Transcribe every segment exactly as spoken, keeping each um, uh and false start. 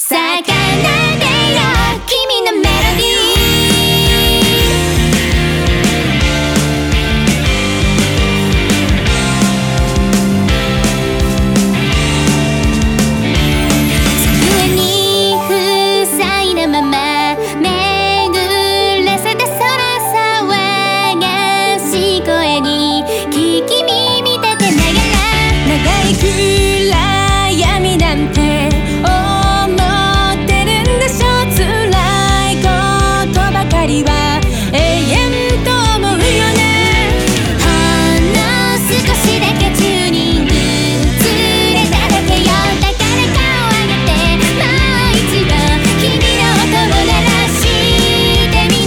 奏でよ君のメロディー。机に塞いだまま巡らせた空騒がし声に聞き耳立てながら、長い暗闇なんて思ってるんでしょ。辛いことばかりは永遠と思うよね。ほんの少しだけチューニングずれただけよ。だから顔上げてもう一度君の音を鳴らしてみない？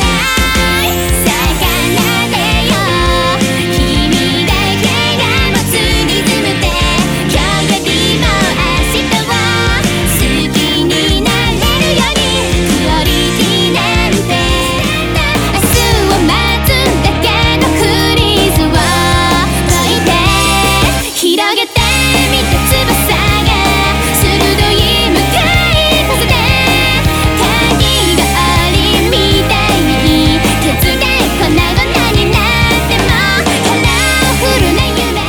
さかなでよ君だけが持つリズムで、今日よりも明日を好きになれるようにクオリティなんて。明日を待つだけのフリーズを解いて、広げてみた翼が鋭い向かい風で、かき氷みたいにケツが粉々になってもカラフルな夢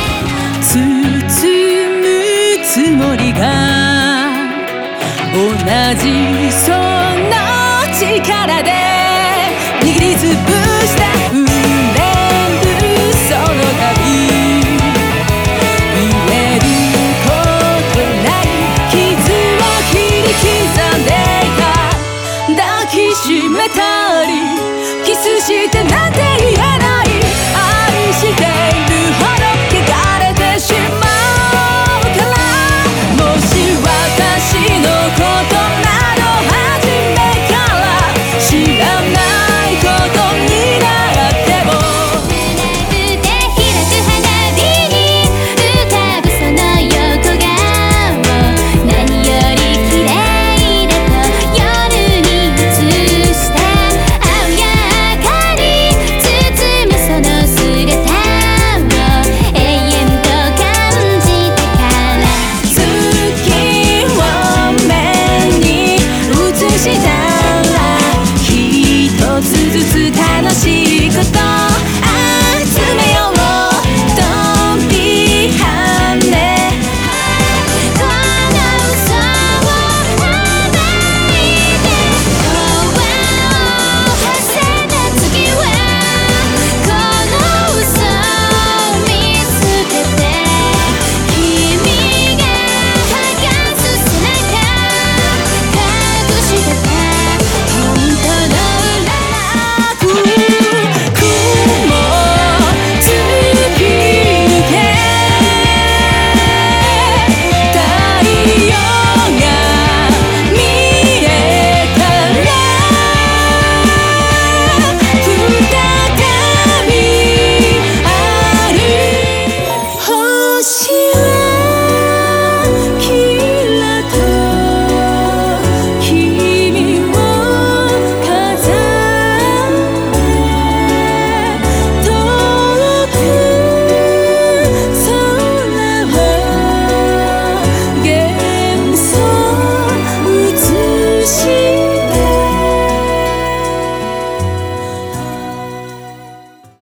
包むつもりが同じその力で握りつぶした触れるその旅、言えることない傷を切り刻んでいた。抱きしめたりキスしてなんて言えない。